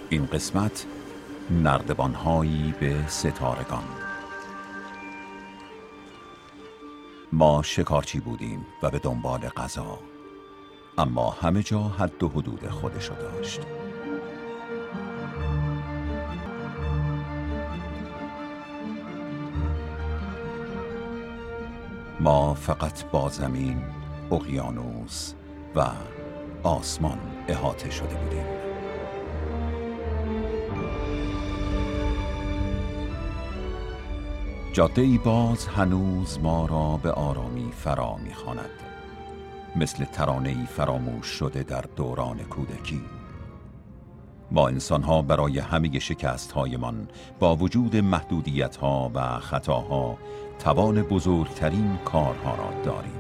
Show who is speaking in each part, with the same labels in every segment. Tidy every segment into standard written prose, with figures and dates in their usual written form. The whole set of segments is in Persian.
Speaker 1: این قسمت نردبان‌هایی به ستارگان. ما شکارچی بودیم و به دنبال غذا، اما همه جا حد و حدود خودشو داشت. ما فقط با زمین، اقیانوس و آسمان احاطه شده بودیم. جاده‌ای باز هنوز ما را به آرامی فرا می‌خواند، مثل ترانه‌ای فراموش شده در دوران کودکی. ما انسان‌ها برای همه شکست‌هایمان با وجود محدودیت‌ها و خطاها توان بزرگترین کارها را داریم.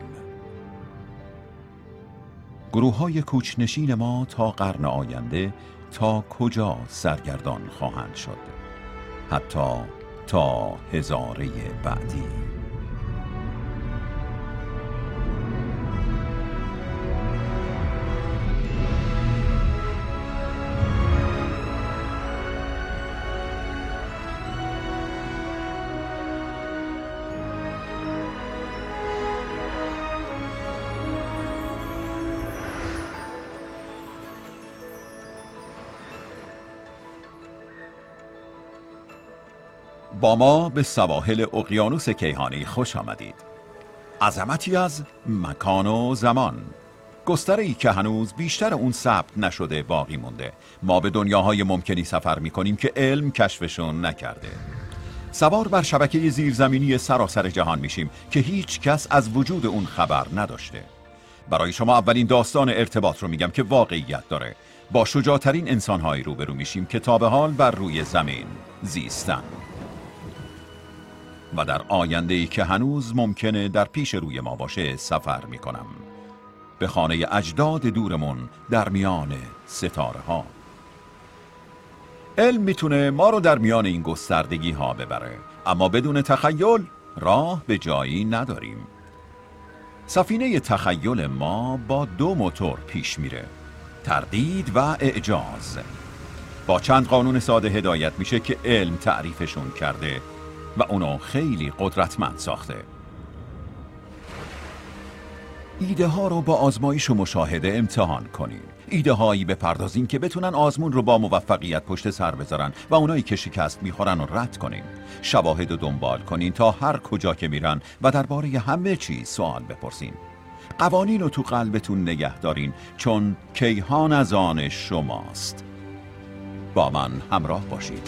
Speaker 1: گروه‌های کوچ‌نشین ما تا قرن آینده تا کجا سرگردان خواهند شد؟ حتی تا هزاره بعدی. با ما به سواحل اقیانوس کیهانی خوش آمدید. عظمتی از مکان و زمان، گستره‌ای که هنوز بیشتر اون ثبت نشده باقی مونده. ما به دنیاهای ممکنی سفر می‌کنیم که علم کشفشون نکرده. سوار بر شبکه زیرزمینی سراسر جهان میشیم که هیچ کس از وجود اون خبر نداشته. برای شما اولین داستان ارتباط رو میگم که واقعیت داره. با شجاع‌ترین انسان‌هایی روبرو میشیم که تا به حال بر روی زمین زیستن. و در آینده‌ای که هنوز ممکنه در پیش روی ما باشه سفر میکنم به خانه اجداد دورمون در میان ستاره ها. علم میتونه ما رو در میان این گستردگی ها ببره، اما بدون تخیل راه به جایی نداریم. سفینه تخیل ما با 2 موتور پیش میره، تردید و اعجاز. با چند قانون ساده هدایت میشه که علم تعریفشون کرده و اونو خیلی قدرتمند ساخته. ایده ها رو با آزمایش و مشاهده امتحان کنین. ایده هایی بپردازین که بتونن آزمون رو با موفقیت پشت سر بذارن و اونایی که شکست میخورن رو رد کنین. شواهد رو دنبال کنین تا هر کجا که میرن و درباره همه چیز سوال بپرسین. قوانین رو تو قلبتون نگه دارین، چون کیهان از آن شماست. با من همراه باشید.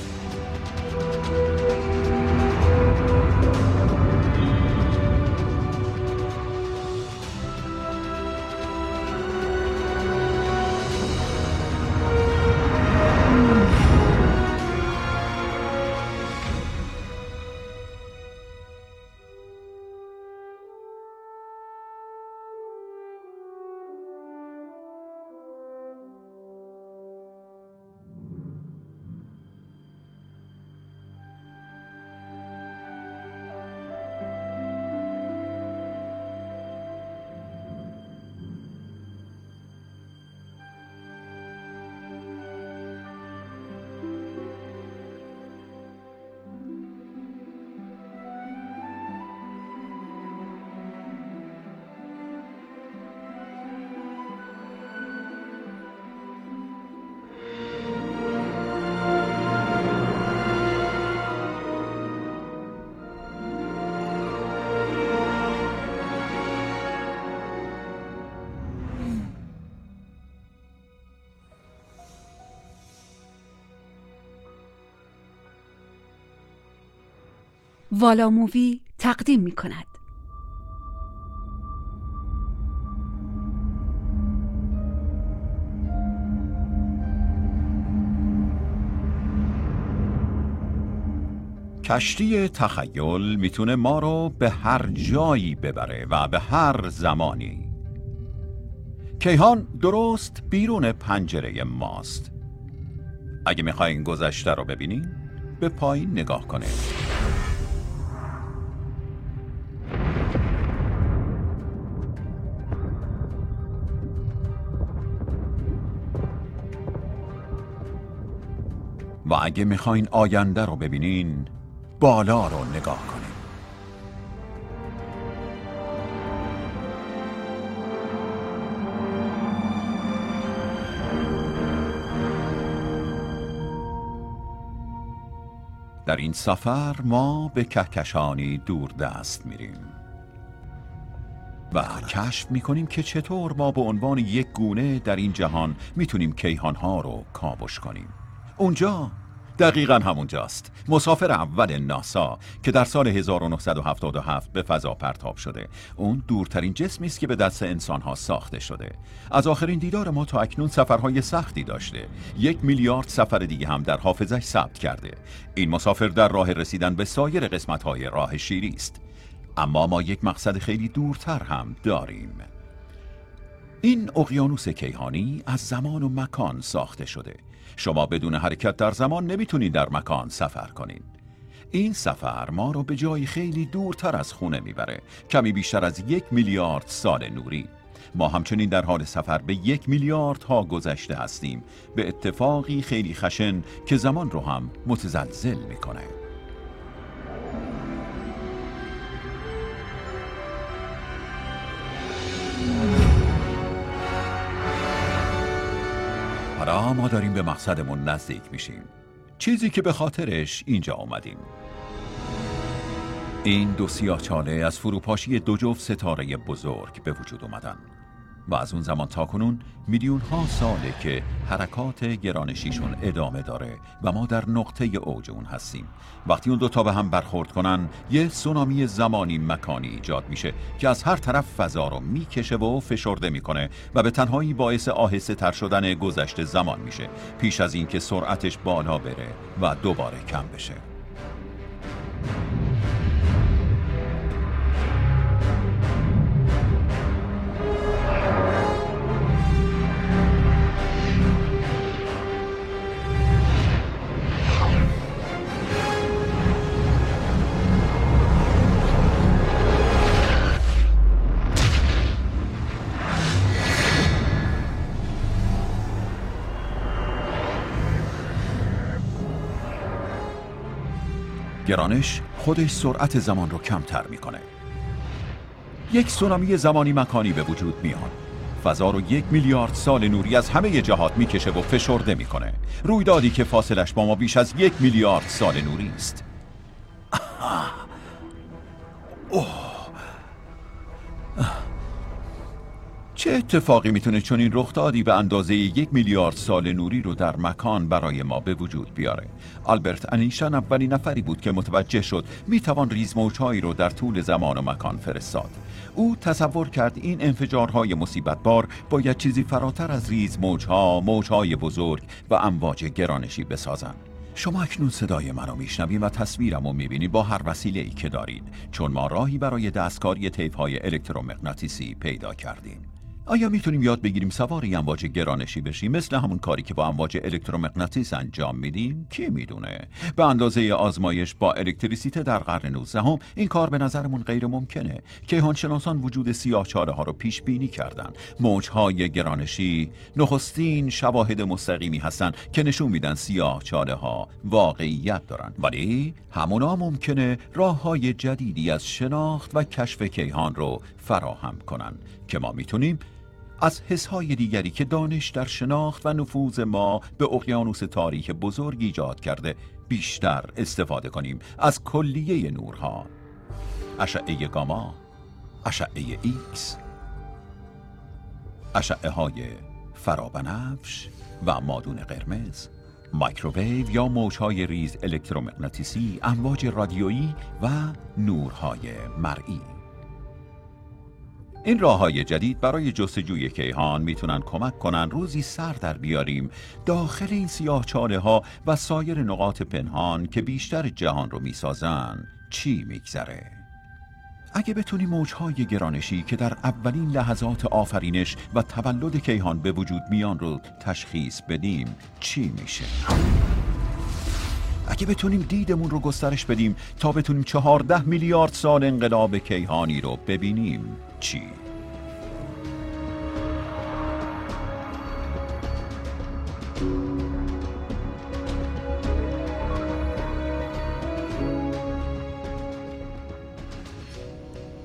Speaker 2: والا مووی تقدیم می کند.
Speaker 1: کشتی تخیل میتونه ما رو به هر جایی ببره و به هر زمانی. کیهان درست بیرون پنجره ماست. اگه میخواین گذشته رو ببینین، به پایین نگاه کنید. و اگه میخواین آینده رو ببینین، بالا رو نگاه کنین. در این سفر ما به کهکشانی دوردست میریم و کشف میکنیم که چطور ما به عنوان یک گونه در این جهان میتونیم کیهانها رو کاوش کنیم. اونجا دقیقاً همونجاست مسافر اول ناسا که در سال 1977 به فضا پرتاب شده. اون دورترین جسمی است که به دست انسانها ساخته شده. از آخرین دیدار ما تا اکنون سفرهای سختی داشته. 1 میلیارد سفر دیگه هم در حافظه‌اش ثبت کرده. این مسافر در راه رسیدن به سایر قسمت‌های راه شیری است. اما ما یک مقصد خیلی دورتر هم داریم. این اقیانوس کیهانی از زمان و مکان ساخته شده. شما بدون حرکت در زمان نمیتونید در مکان سفر کنید. این سفر ما رو به جایی خیلی دورتر از خونه میبره، کمی بیشتر از 1 میلیارد سال نوری. ما همچنین در حال سفر به 1 میلیارد ها گذشته هستیم، به اتفاقی خیلی خشن که زمان رو هم متزلزل میکنه. حالا ما داریم به مقصدمون نزدیک میشیم، چیزی که به خاطرش اینجا اومدیم. این دو سیاهچاله از فروپاشی دو جفت ستاره بزرگ به وجود اومدن و از اون زمان تا کنون میلیون ها ساله که حرکات گرانشیشون ادامه داره و ما در نقطه اوج اون هستیم. وقتی اون دوتا به هم برخورد کنن، یه سونامی زمانی مکانی ایجاد میشه که از هر طرف فضا رو میکشه و فشرده میکنه و به تنهایی باعث آهسته تر شدن گذشت زمان میشه، پیش از این که سرعتش بالا بره و دوباره کم بشه. گرانش خودش سرعت زمان رو کمتر میکنه. یک سونامی زمانی مکانی به وجود میاد. فضا رو 1 میلیارد سال نوری از همه جهات میکشه و فشرده میکنه. رویدادی که فاصلش با ما بیش از 1 میلیارد سال نوری است. چه اتفاقی میتونه چنین رخدادی به اندازه 1 میلیارد سال نوری رو در مکان برای ما به وجود بیاره؟ آلبرت انیشتین اولین نفری بود که متوجه شد میتوان ریزموج‌هایی رو در طول زمان و مکان فرستاد. او تصور کرد این انفجارهای مصیبت‌بار باید چیزی فراتر از ریزموج‌ها، موج‌های بزرگ و امواج گرانشی بسازند. شما اکنون صدای منو میشنوید و تصویرمو میبینید با هر وسیله‌ای که دارید، چون ما راهی برای دستکاری طیف‌های الکترومغناطیسی پیدا کردیم. آیا میتونیم یاد بگیریم سوار امواج گرانشی بشیم، مثل همون کاری که با امواج الکترومغناطیس انجام میدیم؟ کی میدونه؟ به اندازه آزمایش با الکتریسیته در قرن 19 این کار به نظرمون غیر ممکنه. کیهانشناسان وجود سیاهچاله ها رو پیش بینی کردن. موجهای گرانشی نخستین شواهد مستقیمی هستن که نشون میدن سیاهچاله ها واقعیت دارن، ولی همونا ممکنه راههای جدیدی از شناخت و کشف کیهان رو فراهم کنن که ما میتونیم از حسهای دیگری که دانش در شناخت و نفوذ ما به اقیانوس تاریک بزرگ ایجاد کرده بیشتر استفاده کنیم. از کلیه نورها، اشعه گاما، اشعه ایکس، اشعه های فرابنفش و مادون قرمز، مایکروویو یا موجهای ریز الکترومغناطیسی، امواج رادیویی و نورهای مرئی. این راه‌های جدید برای جستجوی کیهان میتونن کمک کنن روزی سر در بیاریم داخل این سیاهچاله‌ها و سایر نقاط پنهان که بیشتر جهان رو میسازن چی میگذره. اگه بتونیم موجهای گرانشی که در اولین لحظات آفرینش و تولد کیهان به وجود میان رو تشخیص بدیم چی میشه؟ اگه بتونیم دیدمون رو گسترش بدیم تا بتونیم 14 میلیارد سال انقلاب کیهانی رو ببینیم چی؟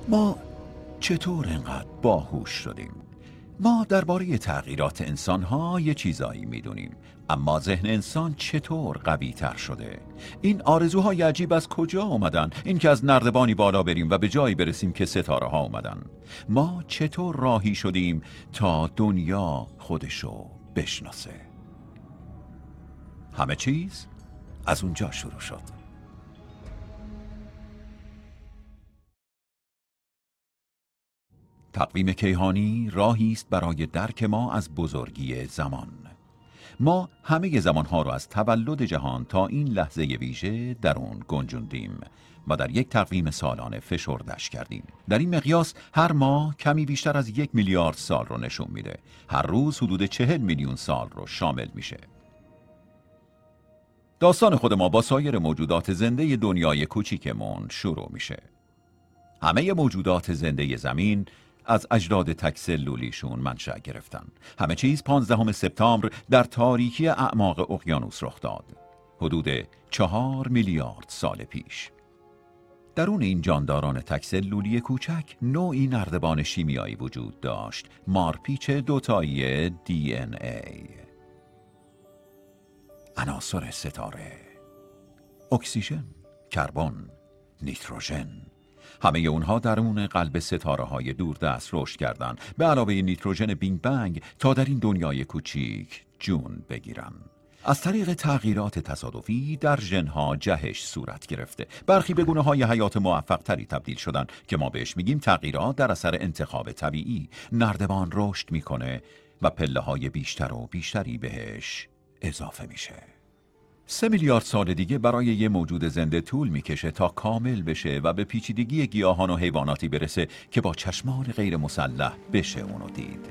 Speaker 1: ما چطور اینقدر باهوش شدیم؟ ما درباره تغییرات انسان‌ها یه چیزایی میدونیم، اما ذهن انسان چطور قوی تر شده؟ این آرزوهای عجیب از کجا اومدن؟ این که از نردبانی بالا بریم و به جایی برسیم که ستاره ها اومدن. ما چطور راهی شدیم تا دنیا خودشو بشناسه؟ همه چیز از اونجا شروع شد. تقویم کیهانی راهی است برای درک ما از بزرگی زمان. ما همه زمانها را از تولد جهان تا این لحظه ویژه در اون گنجوندیم و در یک تقویم سالانه فشردش کردیم. در این مقیاس هر ماه کمی بیشتر از 1 میلیارد سال رو نشون میده. هر روز حدود 40 میلیون سال رو شامل میشه. داستان خود ما با سایر موجودات زنده دنیای کوچیکمون شروع میشه. همه موجودات زنده زمین از اجداد تک‌سلولیشون منشأ گرفتن. همه چیز 15 سپتامبر در تاریکی اعماق اقیانوس رخ داد. حدود 4 میلیارد سال پیش. درون این جانداران تک‌سلولی کوچک نوعی نردبان شیمیایی وجود داشت، مارپیچ دوتایی DNA. عناصر ستاره: اکسیژن، کربن، نیتروژن. همه اونها درون قلب ستاره‌های دوردست رشد کردند، به علاوه نیتروژن بینگ بنگ، تا در این دنیای کوچیک جون بگیرن. از طریق تغییرات تصادفی در ژن‌ها جهش صورت گرفته. برخی به گونه‌های حیات موفق‌تری تبدیل شدن که ما بهش میگیم تغییرات در اثر انتخاب طبیعی. نردبان رشد میکنه و پله‌های بیشتر و بیشتری بهش اضافه میشه. 3 میلیارد سال دیگه برای یه موجود زنده طول میکشه تا کامل بشه و به پیچیدگی گیاهان و حیواناتی برسه که با چشمان غیر مسلح بشه اونو دید.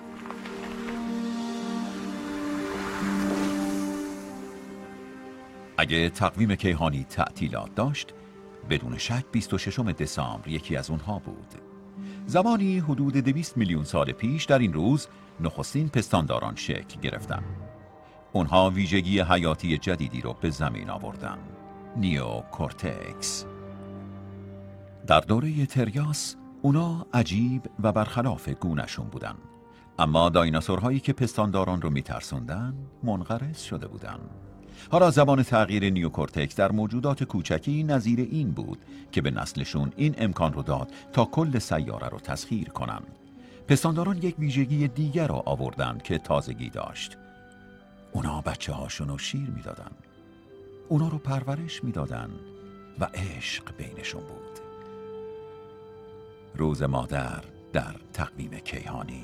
Speaker 1: اگه تقویم کیهانی تعطیلات داشت، بدون شک 26 دسامبر یکی از اونها بود. زمانی حدود 200 میلیون سال پیش در این روز نخستین پستانداران شکل گرفتن. اونها ویژگی حیاتی جدیدی رو به زمین آوردن: نیوکورتکس. در دوره تریاس اونا عجیب و برخلاف گونه‌شون بودن، اما دایناسورهایی که پستانداران رو میترسوندن منقرض شده بودن. حالا زمان تغییر نیوکورتکس در موجودات کوچکی نظیر این بود که به نسلشون این امکان رو داد تا کل سیاره رو تسخیر کنن. پستانداران یک ویژگی دیگر رو آوردن که تازگی داشت. اونا بچه هاشون رو شیر میدادن، اونا رو پرورش میدادن و عشق بینشون بود. روز مادر در تقویم کیهانی.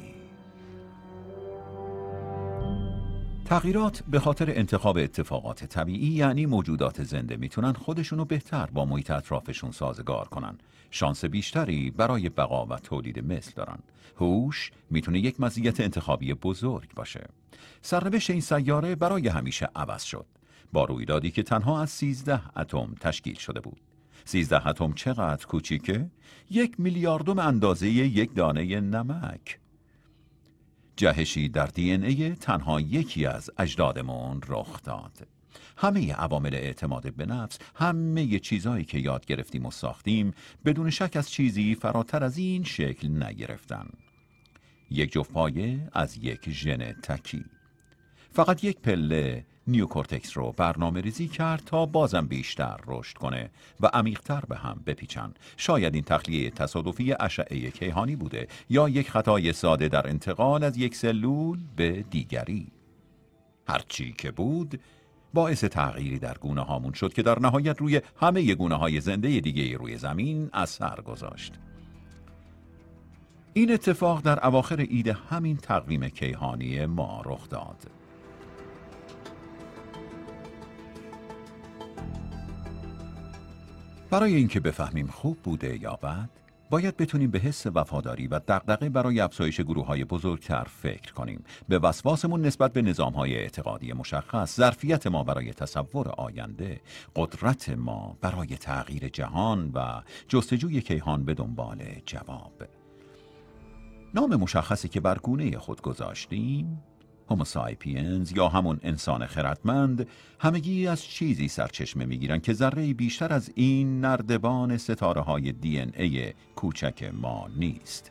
Speaker 1: تغییرات به خاطر انتخاب اتفاقات طبیعی، یعنی موجودات زنده میتونن خودشونو بهتر با محیط اطرافشون سازگار کنن. شانس بیشتری برای بقا و تولید مثل دارن. هوش میتونه یک مزیت انتخابی بزرگ باشه. سرنوشت این سیاره برای همیشه عوض شد با رویدادی که تنها از 13 اتم تشکیل شده بود. 13 اتم چقدر کوچیکه؟ 1 میلیاردم اندازه یک دانه نمک. جهشی در DNA تنها یکی از اجدادمون رخ داد. همه عوامل اعتماد به نفس، همه چیزایی که یاد گرفتیم و ساختیم، بدون شک از چیزی فراتر از این شکل نگرفتن. یک جفت پایه از یک ژن تکی. فقط یک پله نیوکورتکس رو برنامه ریزی کرد تا بازم بیشتر رشد کنه و عمیق‌تر به هم بپیچن. شاید این تخلیه تصادفی اشعه کیهانی بوده یا یک خطای ساده در انتقال از یک سلول به دیگری. هرچی که بود باعث تغییری در گونه هامون شد که در نهایت روی همه گونه های زنده دیگه روی زمین اثر گذاشت. این اتفاق در اواخر عید همین تقویم کیهانی ما رخ داد. برای اینکه بفهمیم خوب بوده یا بد، باید بتونیم به حس وفاداری و دغدغه برای افزایش گروه‌های بزرگتر فکر کنیم. به وسواسمون نسبت به نظام‌های اعتقادی مشخص، ظرفیت ما برای تصور آینده، قدرت ما برای تغییر جهان و جستجوی کیهان به دنبال جواب. نام مشخصی که بر گونه خود گذاشتیم هوموسایپینز یا همون انسان خردمند همگی از چیزی سرچشمه میگیرن که ذره بیشتر از این نردبان ستاره های دی ان ای کوچک ما نیست.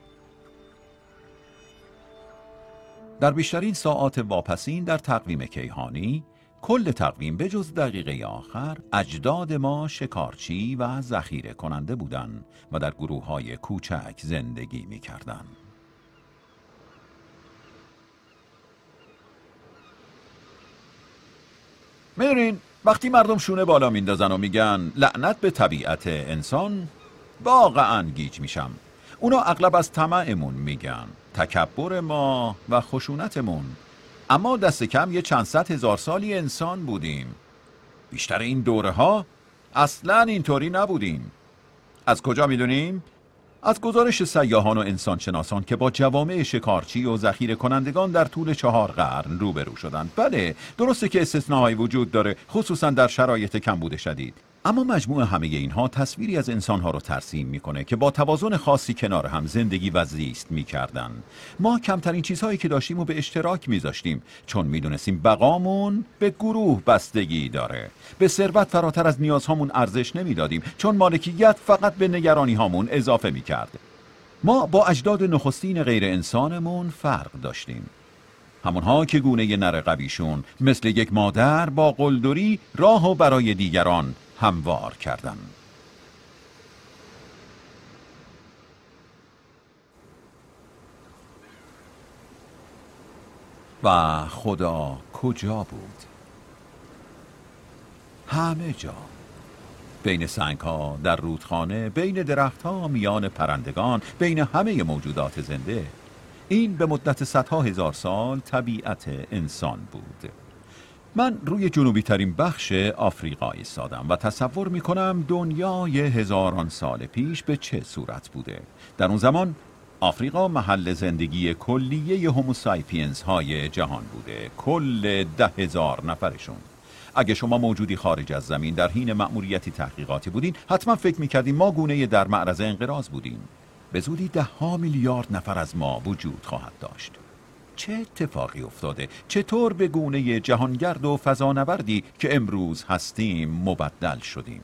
Speaker 1: در بیشترین ساعات واپسین در تقویم کیهانی، کل تقویم به جز دقیقه آخر، اجداد ما شکارچی و ذخیره کننده بودند و در گروه های کوچک زندگی می کردن. میرین وقتی مردم شونه بالا میندازن و میگن لعنت به طبیعت انسان، واقعا گیج میشم. اونا اغلب از طمعمون میگن، تکبر ما و خشونتمون، اما دست کم یه چند صد هزار سالی انسان بودیم. بیشتر این دوره ها اصلا اینطوری نبودیم. از کجا میدونیم؟ از گزارش سیاحان و انسانشناسان که با جوامع شکارچی و ذخیره کنندگان در طول 4 قرن روبرو شدند. بله، درسته که استثناءایی وجود داره، خصوصا در شرایط کمبود شدید، اما مجموع همه اینها تصویری از انسانها رو ترسیم میکنه که با توازن خاصی کنار هم زندگی و زیست میکردن. ما کمترین چیزهایی که داشتیم و به اشتراک میذاشتیم، چون میدونستیم بقامون به گروه بستگی داره. به ثروت فراتر از نیازهامون ارزش نمیدادیم، چون مالکیت فقط به نگرانی هامون اضافه میکرد. ما با اجداد نخستین غیر انسانمون فرق داشتیم، همونها که گونه نر قویشون مثل یک مادر با قلدری راهو برای دیگران هموار کردن. و خدا کجا بود؟ همه جا، بین سنگ‌ها، در رودخانه، بین درخت‌ها، میان پرندگان، بین همه موجودات زنده. این به مدت صدها هزار سال طبیعت انسان بود. من روی جنوبی ترین بخش آفریقا ایستادم و تصور میکنم دنیای هزاران سال پیش به چه صورت بوده. در اون زمان آفریقا محل زندگی کلیه هوموسایپینز های جهان بوده، کل 10,000 نفرشون. اگه شما موجودی خارج از زمین در حین مأموریتی تحقیقاتی بودین، حتما فکر میکردیم ما گونه‌ای در معرض انقراض بودیم. به زودی 10 میلیارد نفر از ما وجود خواهد داشت. چه اتفاقی افتاده؟ چطور به گونه جهانگرد و فضانوردی که امروز هستیم مبدل شدیم؟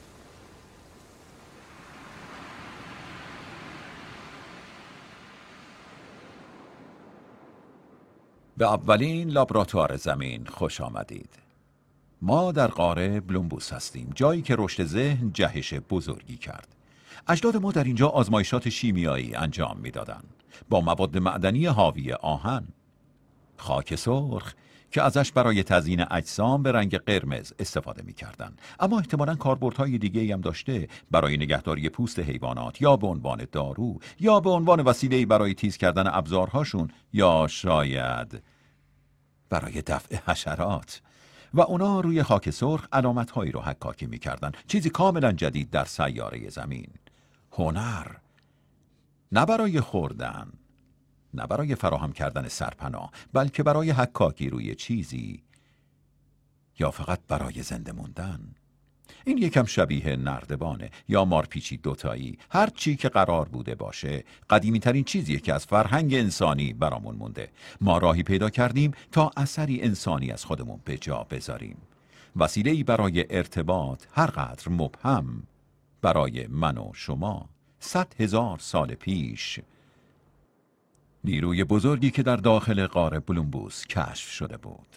Speaker 1: به اولین لابراتوار زمین خوش آمدید. ما در قاره بلومبوس هستیم، جایی که رشد ذهن جهش بزرگی کرد. اجداد ما در اینجا آزمایشات شیمیایی انجام می‌دادند با مواد معدنی حاوی آهن. خاک سرخ که ازش برای تزیین اجسام به رنگ قرمز استفاده می‌کردن، اما احتمالاً کاربردهای دیگه‌ای هم داشته، برای نگهداری پوست حیوانات، یا به عنوان دارو، یا به عنوان وسیله‌ای برای تیز کردن ابزارهاشون، یا شاید برای دفع حشرات. و اونا روی خاک سرخ علامت‌هایی رو حکاکی می‌کردن، چیزی کاملاً جدید در سیاره زمین. هنر، نه برای خوردن، نه برای فراهم کردن سرپناه، بلکه برای حکاکی روی چیزی، یا فقط برای زنده موندن. این یکم شبیه نردبانه یا مارپیچی دوتایی، هر چی که قرار بوده باشه. قدیمی ترین چیزیه که از فرهنگ انسانی برامون مونده. ما راهی پیدا کردیم تا اثری انسانی از خودمون به جا بذاریم، وسیله‌ای برای ارتباط هر قدر مبهم برای من و شما. 100,000 سال پیش نیروی بزرگی که در داخل غار بلومبوس کشف شده بود.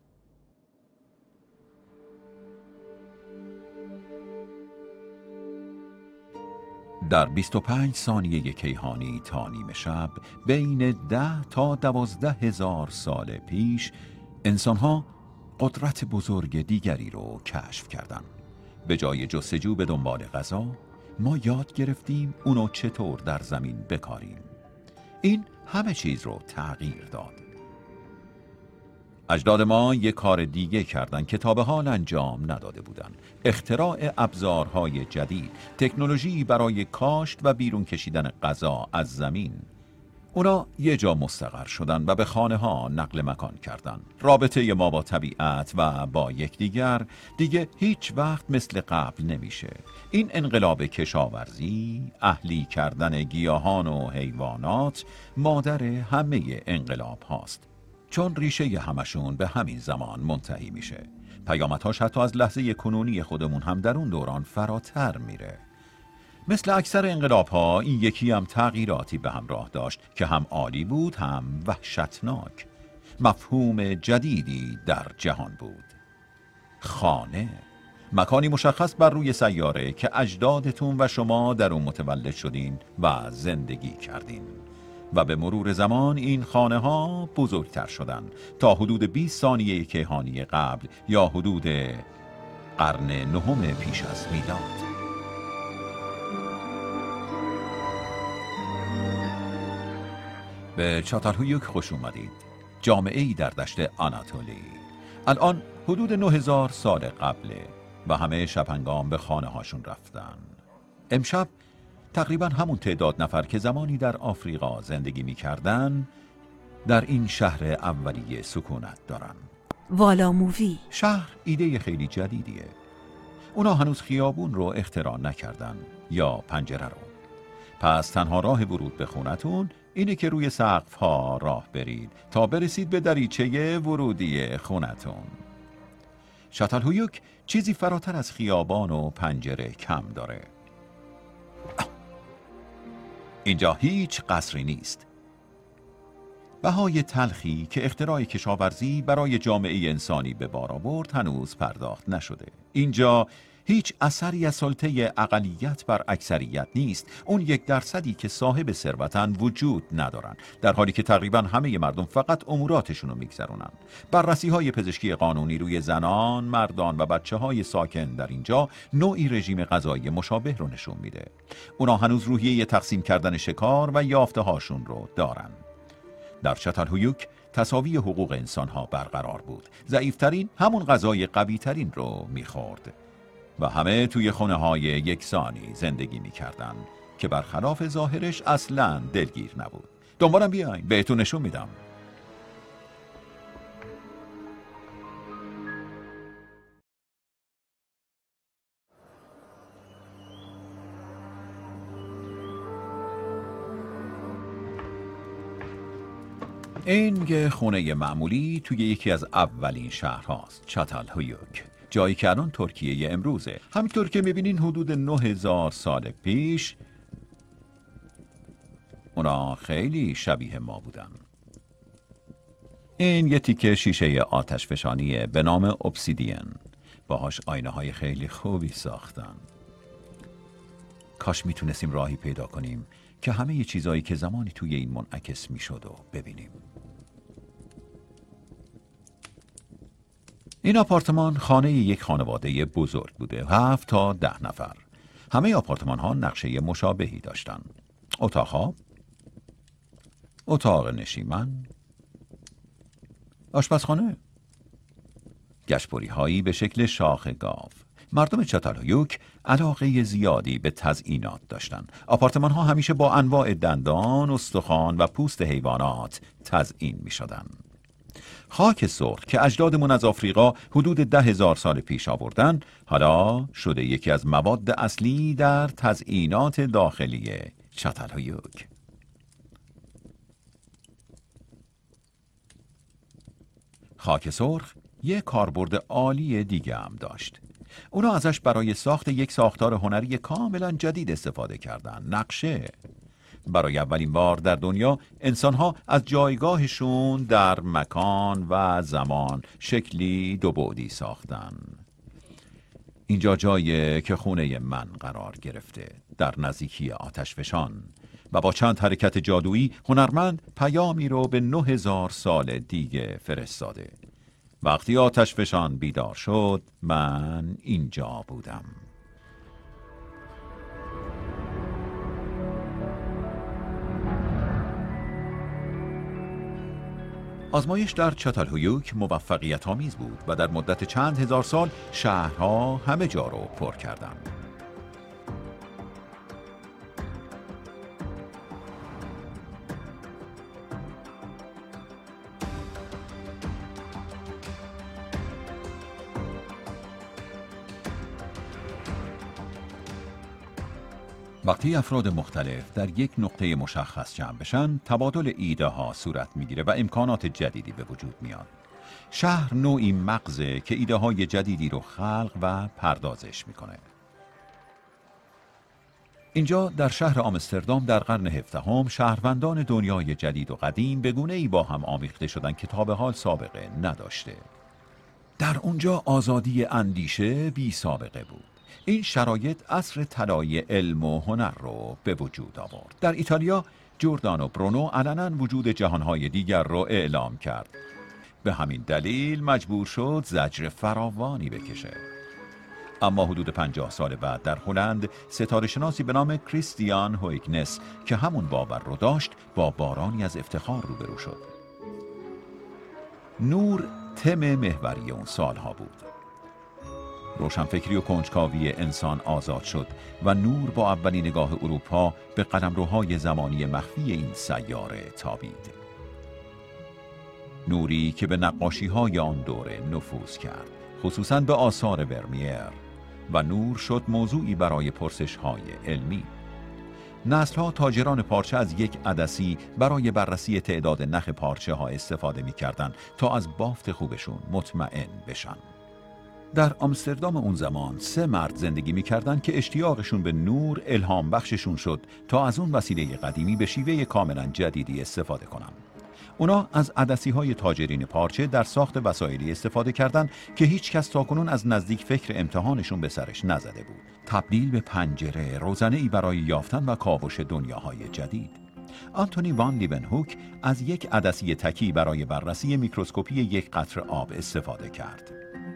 Speaker 1: در 25 ثانیه کیهانی تا نیمه شب، بین 10 تا 12,000 سال پیش، انسان‌ها قدرت بزرگ دیگری رو کشف کردند. به جای جستجو به دنبال غذا، ما یاد گرفتیم اونو چطور در زمین بکاریم. این همه چیز رو تغییر داد. اجداد ما یک کار دیگه کردن که تا به حال انجام نداده بودن: اختراع ابزارهای جدید، تکنولوژی برای کاشت و بیرون کشیدن غذا از زمین. اونا یه جا مستقر شدن و به خانه ها نقل مکان کردن. رابطه ما با طبیعت و با یکدیگر دیگه هیچ وقت مثل قبل نمیشه. این انقلاب کشاورزی، اهلی کردن گیاهان و حیوانات، مادر همه انقلاب هاست. چون ریشه همشون به همین زمان منتهی میشه. پیامدهاش حتی از لحظه کنونی خودمون هم در اون دوران فراتر میره. مثل اکثر انقلاب‌ها این یکی هم تغییراتی به همراه داشت که هم عالی بود هم وحشتناک. مفهوم جدیدی در جهان بود. خانه، مکانی مشخص بر روی سیاره که اجدادتون و شما در اون متولد شدین و زندگی کردین و به مرور زمان این خانه ها بزرگتر شدن تا حدود 20 ثانیه کیهانی قبل یا حدود قرن نهم پیش از میلاد. به چاتالهویوک خوش اومدید، جامعه‌ای در دشت آناتولی. الان حدود 9000 سال قبله و همه شب‌هنگام به خانه هاشون رفتن. امشب تقریبا همون تعداد نفر که زمانی در آفریقا زندگی می‌کردن در این شهر اولیه سکونت دارن.
Speaker 2: والا مووی.
Speaker 1: شهر ایده خیلی جدیدیه. اونا هنوز خیابون رو اختراع نکردن یا پنجره رو. پس تنها راه ورود به خونتون اینه که روی سقف‌ها راه برید تا برسید به دریچه ورودی خونتون. چاتالهویوک چیزی فراتر از خیابان و پنجره کم داره. اینجا هیچ قصری نیست. بهای تلخی که اختراع کشاورزی برای جامعه انسانی به بار آورد هنوز پرداخت نشده. اینجا هیچ اثری از سلطه اقلیت بر اکثریت نیست. اون 1% که صاحب ثروتن وجود ندارن، در حالی که تقریبا همه مردم فقط اموراتشون رو میگذرونن. بررسی‌های پزشکی قانونی روی زنان، مردان و بچه‌های ساکن در اینجا نوعی رژیم غذایی مشابه رو نشون میده. اونا هنوز روحیه تقسیم کردن شکار و یافته‌هاشون رو دارن. در چاتالهویوک تساوی حقوق انسان‌ها برقرار بود. ضعیف‌ترین همون غذای قوی‌ترین رو می‌خورد. و همه توی خونه‌های یکسانی زندگی می‌کردن که برخلاف ظاهرش اصلاً دلگیر نبود. دنبالم بیاین، بهتون نشون میدم. این یه خونه معمولی توی یکی از اولین شهرهاست، چاتالهویوک. جایی که الان ترکیه امروزه. همینطور که میبینین حدود 9000 سال پیش اونا خیلی شبیه ما بودن. این یه تیکه شیشه آتش فشانیه به نام اوبسیدین. باهاش آینه های خیلی خوبی ساختن. کاش میتونستیم راهی پیدا کنیم که همه ی چیزایی که زمانی توی این منعکس میشد و ببینیم. این آپارتمان خانه یک خانواده بزرگ بوده، 7 تا 10 نفر. همه آپارتمان ها نقشه مشابهی داشتن. اتاق خواب، اتاق نشیمن، آشپزخانه، گشتبری هایی به شکل شاخ گاو. مردم چاتالهویوک علاقه زیادی به تزئینات داشتن. آپارتمان ها همیشه با انواع دندان، استخوان و پوست حیوانات تزئین می شدن. خاک سرخ که اجدادمون از آفریقا حدود 10,000 سال پیش آوردن، حالا شده یکی از مواد اصلی در تزئینات داخلی چاتالهویوک. خاک سرخ یک کاربرد عالی دیگه هم داشت. اونا ازش برای ساخت یک ساختار هنری کاملا جدید استفاده کردن، نقشه. برای اولین بار در دنیا انسان‌ها از جایگاهشون در مکان و زمان شکلی دو بعدی ساختن. اینجا جاییه که خونه من قرار گرفته، در نزدیکی آتشفشان، و با چند حرکت جادویی هنرمند پیامی رو به 9000 سال دیگه فرستاده. وقتی آتشفشان بیدار شد، من اینجا بودم. آزمایش در چاتالهویوک موفقیت آمیز بود و در مدت چند هزار سال شهرها همه جا رو پر کردند. وقتی افراد مختلف در یک نقطه مشخص جمع بشن، تبادل ایده ها صورت میگیره و امکانات جدیدی به وجود میاد. شهر نوعی مغزه که ایده های جدیدی رو خلق و پردازش میکنه. اینجا در شهر آمستردام در قرن 17 شهروندان دنیای جدید و قدیم به گونه‌ای با هم آمیخته شدند که تا به حال سابقه نداشته. در اونجا آزادی اندیشه بی سابقه بود. این شرایط عصر طلایی علم و هنر رو به وجود آورد. در ایتالیا جوردانو برونو علنا وجود جهانهای دیگر رو اعلام کرد. به همین دلیل مجبور شد زجر فراوانی بکشه. اما حدود 50 سال بعد در هلند ستاره شناسی به نام کریستیان هویگنس که همون باور رو داشت با بارانی از افتخار روبرو شد. نور تم محوری اون سالها بود. روشنفکری و کنجکاوی انسان آزاد شد و نور با اولین نگاه اروپا به قلمروهای زمانی مخفی این سیاره تابید. نوری که به نقاشی‌های آن دوره نفوذ کرد، خصوصاً به آثار ورمیر، و نور شد موضوعی برای پرسش‌های علمی. نسل‌ها تاجران پارچه از یک عدسی برای بررسی تعداد نخ پارچه ها استفاده می‌کردند تا از بافت خوبشون مطمئن بشن. در آمستردام اون زمان 3 مرد زندگی می‌کردند که اشتیاقشون به نور الهام بخششون شد تا از اون وسیله قدیمی به شیوه کاملا جدیدی استفاده کنن. اونا از عدسی‌های تاجرین پارچه در ساخت وسایلی استفاده کردند که هیچ کس تاکنون از نزدیک فکر امتحانشون به سرش نزده بود. تبدیل به پنجره، روزنه‌ای برای یافتن و کاوش دنیاهای جدید. آنتونی وان لیونهوک از یک عدسی تکی برای بررسی میکروسکوپی یک قطره آب استفاده کرد.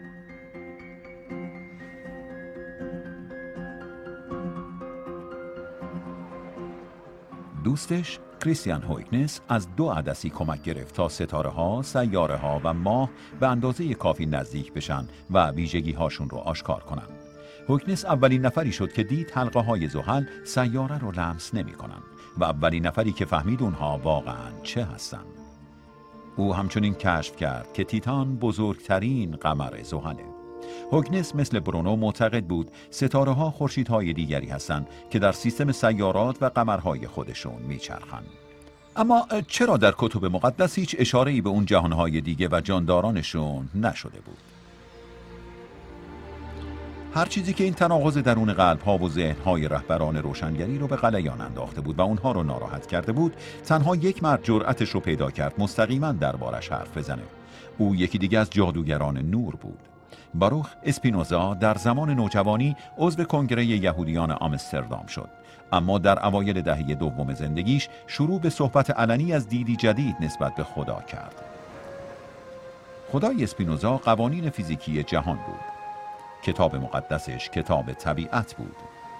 Speaker 1: دوستش کریستیان هویگنس از 2 عدسی کمک گرفت تا ستاره‌ها، سیاره‌ها و ماه به اندازه کافی نزدیک بشن و ویژگی‌هاشون رو آشکار کنن. هویگنس اولین نفری شد که دید حلقه‌های زحل سیاره رو لمس نمی‌کنن و اولین نفری که فهمید اونها واقعاً چه هستن. او همچنین کشف کرد که تیتان بزرگترین قمر زحله. هویگنس مثل برونو معتقد بود ستاره‌ها خورشیدهای دیگری هستند که در سیستم سیارات و قمرهای خودشون میچرخند. اما چرا در کتب مقدس هیچ اشاره‌ای به اون جهانهای دیگه و جاندارانشون نشده بود؟ هر چیزی که این تناقض درون قلب‌ها و ذهن‌های رهبران روشنگری رو به غلیان انداخته بود و اونها رو ناراحت کرده بود، تنها یک مرد جرأتش رو پیدا کرد مستقیما دربارش حرف بزنه. او یکی دیگه از جادوگران نور بود. باروخ اسپینوزا در زمان نوجوانی عضو کنگره یهودیان آمستردام شد، اما در اوایل دهه دوم زندگیش شروع به صحبت علنی از دیدی جدید نسبت به خدا کرد. خدای اسپینوزا قوانین فیزیکی جهان بود. کتاب مقدسش کتاب طبیعت بود.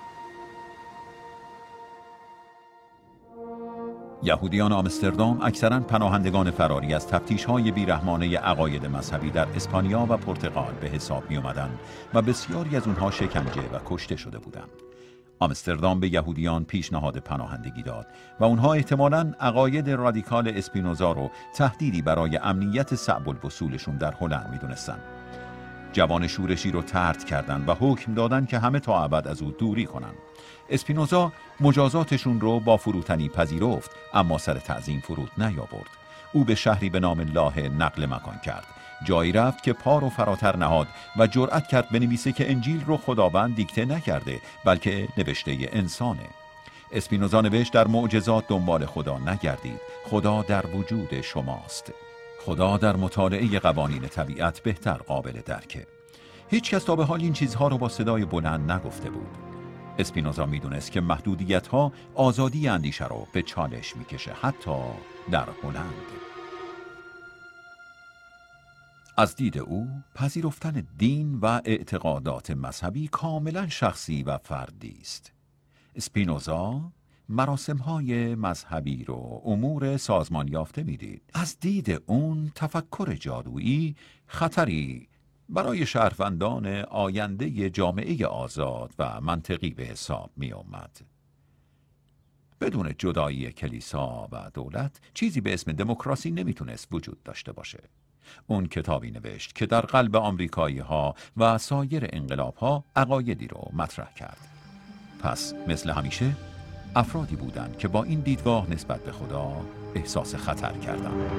Speaker 1: یهودیان آمستردام اکثراً پناهندگان فراری از تفتیش‌های بیرحمانه عقاید مذهبی در اسپانیا و پرتغال به حساب می‌آمدند و بسیاری از اونها شکنجه و کشته شده بودند. آمستردام به یهودیان پیشنهاد پناهندگی داد و اونها احتمالاً عقاید رادیکال اسپینوزا رو تهدیدی برای امنیت صعب الوصولشون در هلند می‌دونستند. جوان شورشی رو طرد کردند و حکم دادند که همه تا ابد از او دوری کنند. اسپینوزا مجازاتشون رو با فروتنی پذیرفت، اما سر تعظیم فرود نیاورد. او به شهری به نام لاهه نقل مکان کرد. جایی رفت که پا رو فراتر نهاد و جرأت کرد بنویسه که انجیل رو خداوند دیکته نکرده، بلکه نوشته انسانه. اسپینوزا نوشت در معجزات دنبال خدا نگردید، خدا در وجود شماست. خدا در مطالعه قوانین طبیعت بهتر قابل درکه. هیچ کس تا به حال این چیزها رو با صدای بلند نگفته بود. اسپینوزا میدونست که محدودیت‌ها آزادی اندیشه رو به چالش میکشه، حتی در هلند. از دید او پذیرفتن دین و اعتقادات مذهبی کاملا شخصی و فردی است. اسپینوزا مراسم‌های مذهبی رو امور سازمان یافته میدید. از دید اون تفکر جادویی خطری برای شهروندان آینده جامعه آزاد و منطقی به حساب می آمد. بدون جدایی کلیسا و دولت چیزی به اسم دموکراسی نمیتونست وجود داشته باشه. اون کتابی نوشت که در قلب آمریکایی ها و سایر انقلاب ها عقایدی رو مطرح کرد. پس مثل همیشه افرادی بودند که با این دیدگاه نسبت به خدا احساس خطر کردند.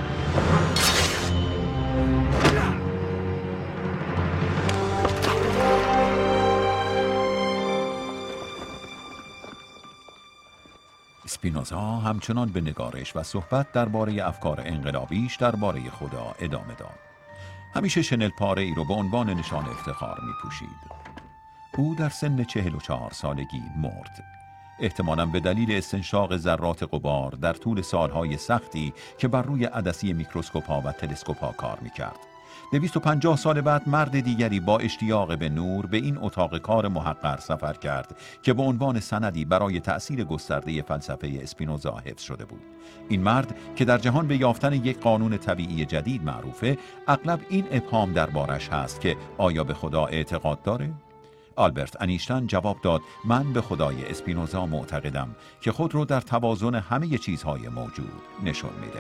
Speaker 1: اسپینوزا همچنان به نگارش و صحبت درباره افکار انقلابیش درباره خدا ادامه داد. همیشه شنل پاره ای رو به عنوان نشان افتخار می پوشید. او در سن 44 سالگی مرد. احتمالاً به دلیل استنشاق ذرات غبار در طول سالهای سختی که بر روی عدسی میکروسکوپ‌ها و تلسکوپ‌ها کار می‌کرد. 250 سال بعد مرد دیگری با اشتیاق به نور به این اتاق کار محقر سفر کرد که به عنوان سندی برای تأثیر گسترده فلسفه اسپینوزا حفظ شده بود. این مرد که در جهان به یافتن یک قانون طبیعی جدید معروفه، اغلب این ابهام دربارش هست که آیا به خدا اعتقاد داره؟ آلبرت انیشتین جواب داد: من به خدای اسپینوزا معتقدم که خود رو در توازن همه چیزهای موجود نشون میده.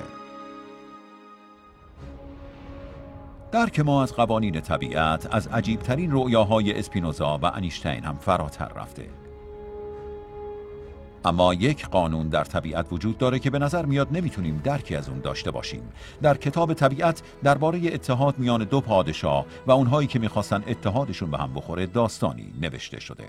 Speaker 1: درک ما از قوانین طبیعت از عجیبترین رؤیاهای اسپینوزا و انیشتین هم فراتر رفته. اما یک قانون در طبیعت وجود داره که به نظر میاد نمیتونیم درکی از اون داشته باشیم. در کتاب طبیعت درباره اتحاد میان دو پادشاه و اونهایی که میخواستن اتحادشون به هم بخوره داستانی نوشته شده.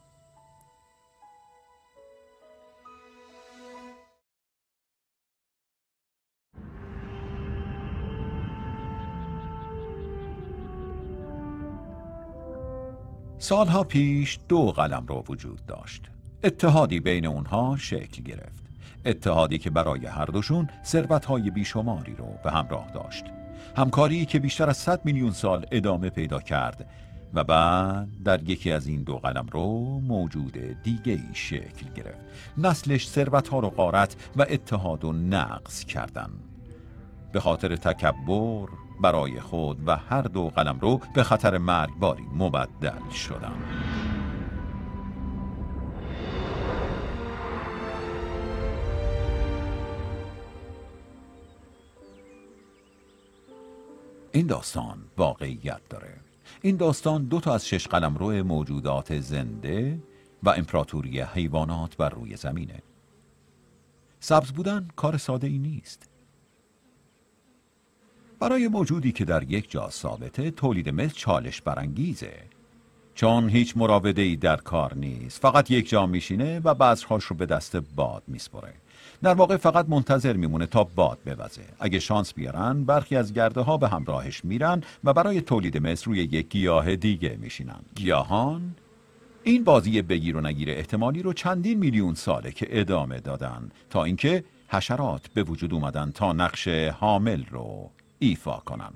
Speaker 1: سالها پیش دو قلمرو وجود داشت. اتحادی بین اونها شکل گرفت. اتحادی که برای هر دوشون ثروت‌های بیشماری رو به همراه داشت. همکاری که بیشتر از 100 میلیون سال ادامه پیدا کرد و بعد در یکی از این دو قلمرو موجود دیگه‌ای شکل گرفت. نسلش ثروت‌ها رو غارت و اتحاد رو نقض کردن. به خاطر تکبر برای خود و هر دو قلمرو به خطر مرگباری مبدل شدن. این داستان واقعیت داره. این داستان 2 از 6 قلمرو موجودات زنده و امپراتوری حیوانات بر روی زمینه. سبز بودن کار ساده ای نیست. برای موجودی که در یک جا ثابته تولید مثل چالش برانگیزه، چون هیچ مراوده‌ای در کار نیست. فقط یک جا میشینه و بذرهاش رو به دست باد میسپره. در واقع فقط منتظر میمونه تا باد بوزه. اگه شانس بیارن برخی از گرده ها به همراهش میرن و برای تولید مثل روی یک گیاه دیگه میشینن. گیاهان این بازی بگیر و نگیر احتمالی رو چندین میلیون ساله که ادامه دادن تا اینکه حشرات به وجود اومدن تا نقش حامل رو ایفا کنن.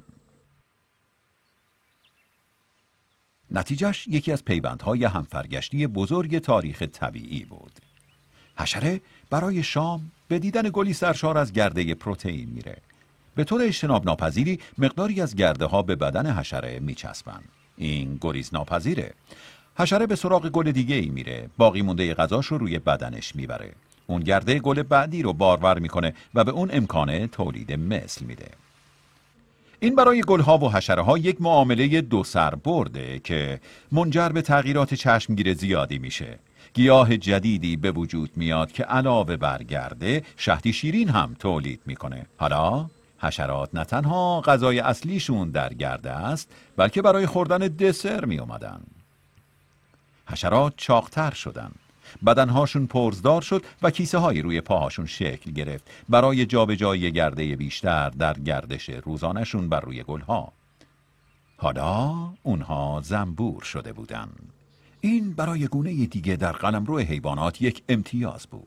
Speaker 1: نتیجهش یکی از پیوندهای همفرگشتی بزرگ تاریخ طبیعی بود. حشره برای شام به دیدن گلی سرشار از گرده پروتئین میره. به طور اجتناب ناپذیری مقداری از گرده ها به بدن حشره میچسبن. این گریز ناپذیره. حشره به سراغ گل دیگه ای میره. باقی مونده غذاش رو روی بدنش میبره. اون گرده گل بعدی رو بارور میکنه و به اون امکان تولید مثل میده. این برای گلها و حشره ها یک معامله دو سر برده که منجر به تغییرات چشمگیر زیادی میشه. گیاه جدیدی به وجود میاد که علاوه بر گرده شهد شیرین هم تولید میکنه. حالا حشرات نه تنها غذای اصلیشون در گرده است، بلکه برای خوردن دسر می اومدن. حشرات چاقتر شدن. بدنهاشون پرزدار شد و کیسه هایی روی پاهاشون شکل گرفت برای جابجایی گرده بیشتر در گردش روزانشون بر روی گلها. حالا اونها زنبور شده بودن. این برای گونه دیگه در قلمرو حیوانات یک امتیاز بود.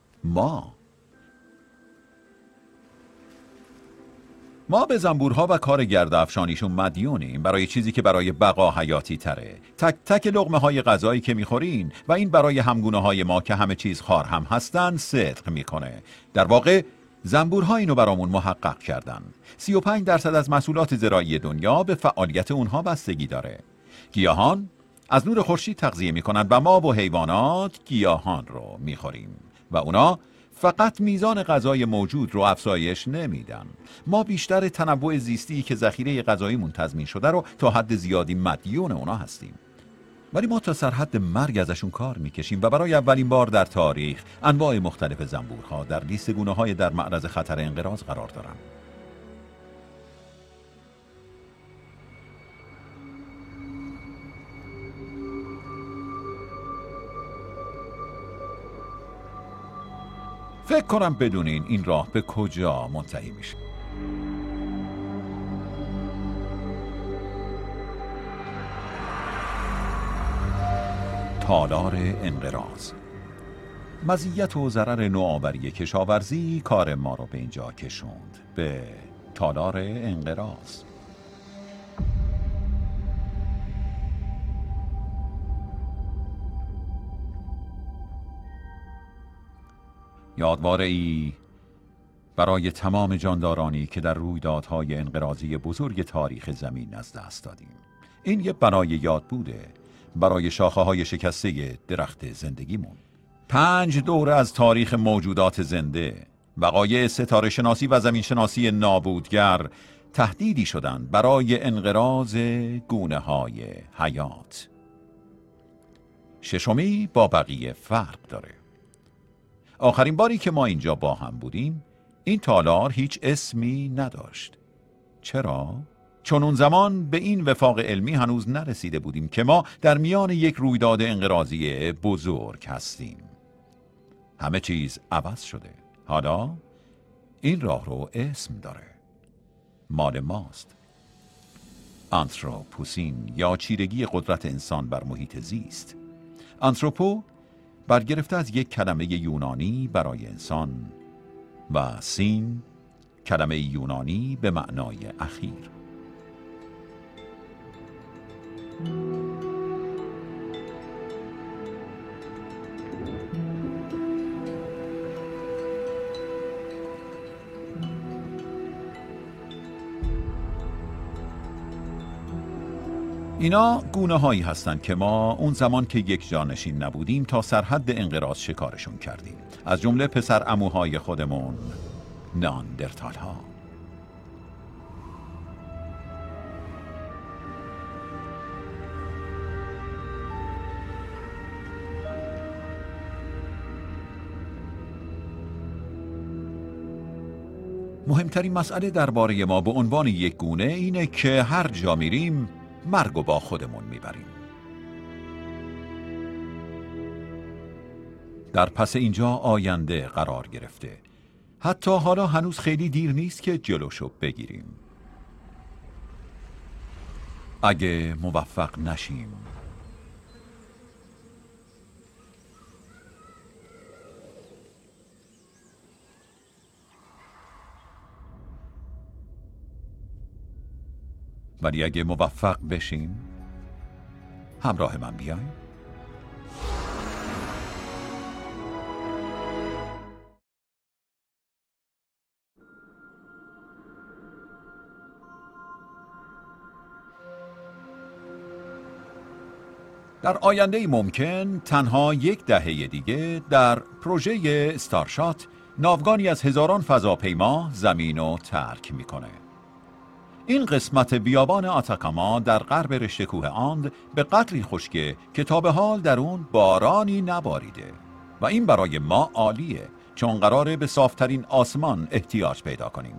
Speaker 1: ما به زنبورها و کار گرد افشانیشون مدیونیم برای چیزی که برای بقا حیاتی تره. تک تک لقمه های غذایی که میخورین و این برای همگونه های ما که همه چیز خار هم هستن صدق میکنه. در واقع زنبورها اینو برامون محقق کردن. 35% از محصولات زراعی دنیا به فعالیت اونها بستگی داره. گیاهان از نور خورشید تغذیه میکنن و ما و حیوانات گیاهان رو میخوریم و اونا فقط میزان غذای موجود رو افزایش نمیدن. ما بیشتر تنوع زیستی که ذخیره غذاییمون تضمین شده رو تا حد زیادی مدیون اونا هستیم. ولی ما تا سرحد مرگ ازشون کار میکشیم و برای اولین بار در تاریخ انواع مختلف زنبورها در لیست گونه‌های در معرض خطر انقراض قرار دارن. فکر کنم بدونین این راه به کجا منتهی میشه. تالار انقراض. مزیت و ضرر نوآوری کشاورزی کار ما رو به اینجا کشوند، به تالار انقراض. یادواره‌ای برای تمام جاندارانی که در رویدادهای انقراضی بزرگ تاریخ زمین از دست دادیم. این یه برای یاد بوده برای شاخه‌های شکسته درخت زندگیمون. 5 دوره از تاریخ موجودات زنده، وقایع ستاره شناسی و زمین شناسی نابودگر تهدیدی شدند برای انقراض گونه‌های حیات. ششمی با بقیه فرق داره. آخرین باری که ما اینجا با هم بودیم، این تالار هیچ اسمی نداشت. چرا؟ چون اون زمان به این وفاق علمی هنوز نرسیده بودیم که ما در میان یک رویداد انقراضی بزرگ هستیم. همه چیز عوض شده. حالا این راه رو اسم داره. مال ماست. آنتروپوسین یا چیرگی قدرت انسان بر محیط زیست. آنتروپو برگرفته از یک کلمه یونانی برای انسان و سین کلمه یونانی به معنای اخیر. اینا گونه هایی هستند که ما اون زمان که یک جانشین نبودیم تا سرحد انقراض شکارشون کردیم، از جمله پسر عموهای خودمون، ناندرتال ها. مهمترین مسئله درباره ما به عنوان یک گونه اینه که هر جا میریم مرگو با خودمون میبریم. در پس اینجا آینده قرار گرفته. حتی حالا هنوز خیلی دیر نیست که جلوشو بگیریم. اگه موفق نشیم ولی اگه موفق بشیم همراه من بیاین. در آینده ممکن تنها 1 دهه دیگه در پروژه استارشات ناوگانی از هزاران فضاپیما زمین رو ترک میکنه. این قسمت بیابان آتاکاما در غرب رشته کوه آند به قدری خشکه که تا به حال در اون بارانی نباریده و این برای ما عالیه، چون قراره به صافترین آسمان احتیاج پیدا کنیم.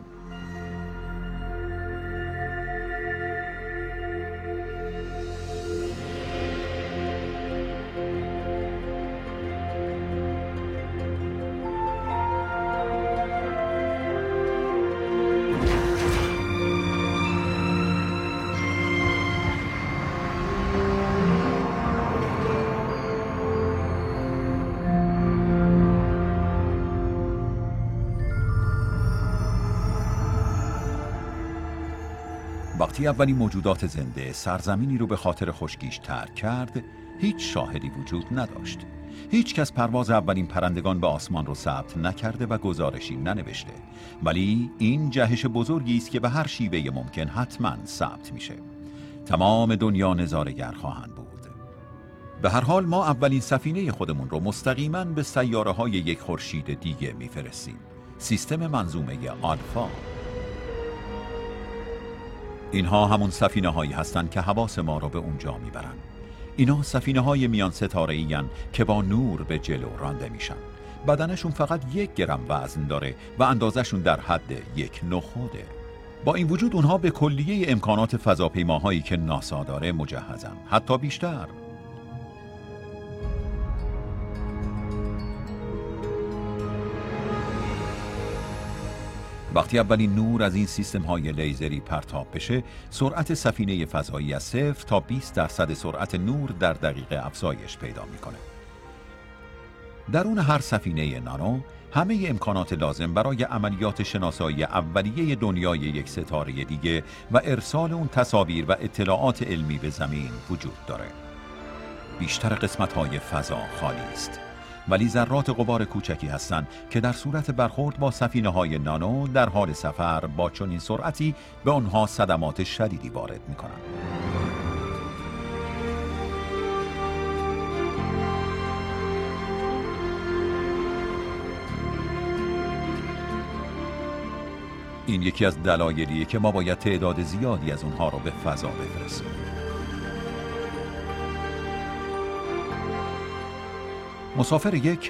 Speaker 1: وقتی اولین موجودات زنده سرزمینی رو به خاطر خشکیش ترک کرد، هیچ شاهدی وجود نداشت. هیچ کس پرواز اولین پرندگان به آسمان رو ثبت نکرده و گزارشی ننوشته. ولی این جهش بزرگی است که به هر شیوه ممکن حتما ثبت میشه. تمام دنیا نظاره‌گر خواهند بود. به هر حال ما اولین سفینه خودمون رو مستقیما به سیاره‌های یک خورشید دیگه میفرستیم. سیستم منظومه آلفا. اینها همون سفینه هایی هستند که حواس ما رو به اونجا میبرن. اینا سفینه‌های میان ستاره‌ای‌اند که با نور به جلو رانده میشن. بدنشون فقط 1 گرم وزن داره و اندازشون در حد 1 نخوده. با این وجود اونها به کلیه امکانات فضاپیماهایی که ناسا داره مجهزن، حتی بیشتر. وقتی اولین نور از این سیستم‌های لیزری پرتاب بشه، سرعت سفینه فضایی از 0 تا 20% سرعت نور در دقیقه افزایش پیدا میکنه. درون هر سفینه نانو همه امکانات لازم برای عملیات شناسایی اولیه دنیای یک ستاره دیگه و ارسال اون تصاویر و اطلاعات علمی به زمین وجود داره. بیشتر قسمت‌های فضا خالی است، ولی ذرات غبار کوچکی هستند که در صورت برخورد با سفینه‌های نانو در حال سفر با چنین سرعتی به آنها صدمات شدیدی وارد می‌کنند. این یکی از دلایلیه که ما باید تعداد زیادی از اونها رو به فضا بفرستیم. مسافر 1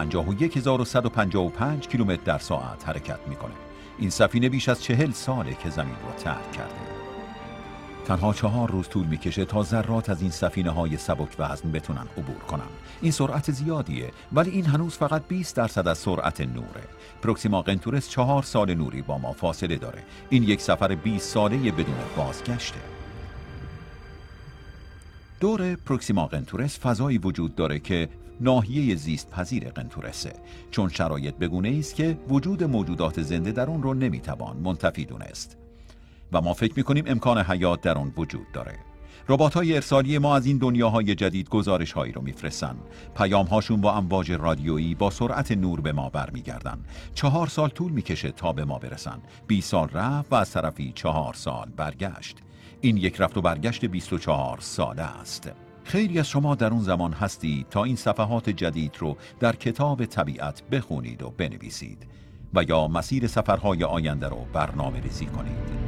Speaker 1: 51155 کیلومتر در ساعت حرکت میکنه. این سفینه بیش از 40 ساله که زمین رو ترک کرده. تنها 4 روز طول میکشه تا ذرات از این سفینه‌های سبک وزن بتونن عبور کنن. این سرعت زیادیه، ولی این هنوز فقط 20% از سرعت نوره. پروکسیما قنتورس 4 سال نوری با ما فاصله داره. این یک سفر 20 ساله بدون بازگشته. دور پروکسیما قنتورس فضایی وجود داره که ناحیه زیست پذیر قنتورسه، چون شرایط بگونه است که وجود موجودات زنده در اون رو نمیتوان منتفی دونست و ما فکر میکنیم امکان حیات در اون وجود داره. ربات‌های ارسالی ما از این دنیاهای جدید گزارش‌هایی رو میفرستن. پیام‌هاشون با امواج رادیویی با سرعت نور به ما برمیگردن. 4 سال طول میکشه تا به ما برسن. 20 سال رفت و از طرفی 4 سال برگشت. این یک رفت و برگشت 24 ساله است. خیلی از شما در اون زمان هستید تا این صفحات جدید رو در کتاب طبیعت بخونید و بنویسید و یا مسیر سفرهای آینده رو برنامه ریزی کنید.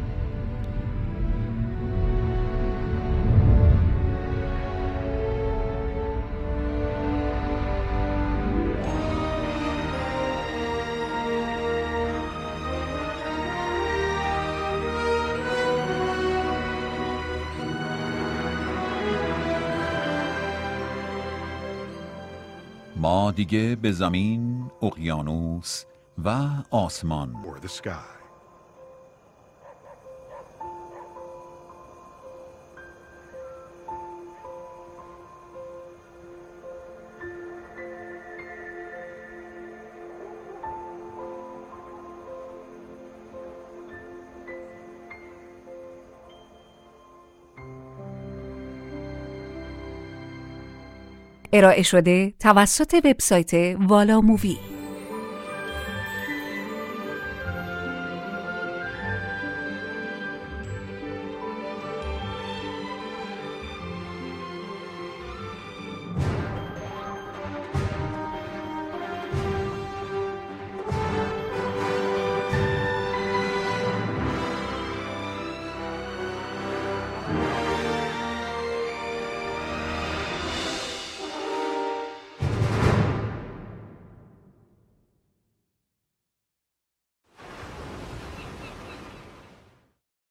Speaker 1: ما دیگه به زمین، اقیانوس و آسمان
Speaker 2: ارائه شده توسط وبسایت والا مووی.